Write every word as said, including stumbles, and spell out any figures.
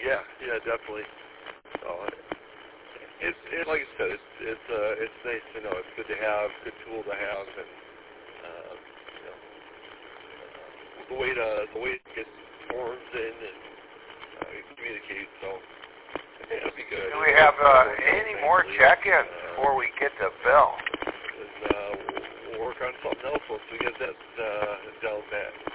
Yeah, yeah, definitely. So it's it's like I said, it's it's uh, it's nice to know. It's good to have, good tool to have, and uh, you know, uh, the way to the way to get forms in and uh, communicate. So yeah, it'll be good. Do we have uh, any more check-ins uh, before we get to Bill? And uh, we'll, we'll work on something else once we get that uh, down pat.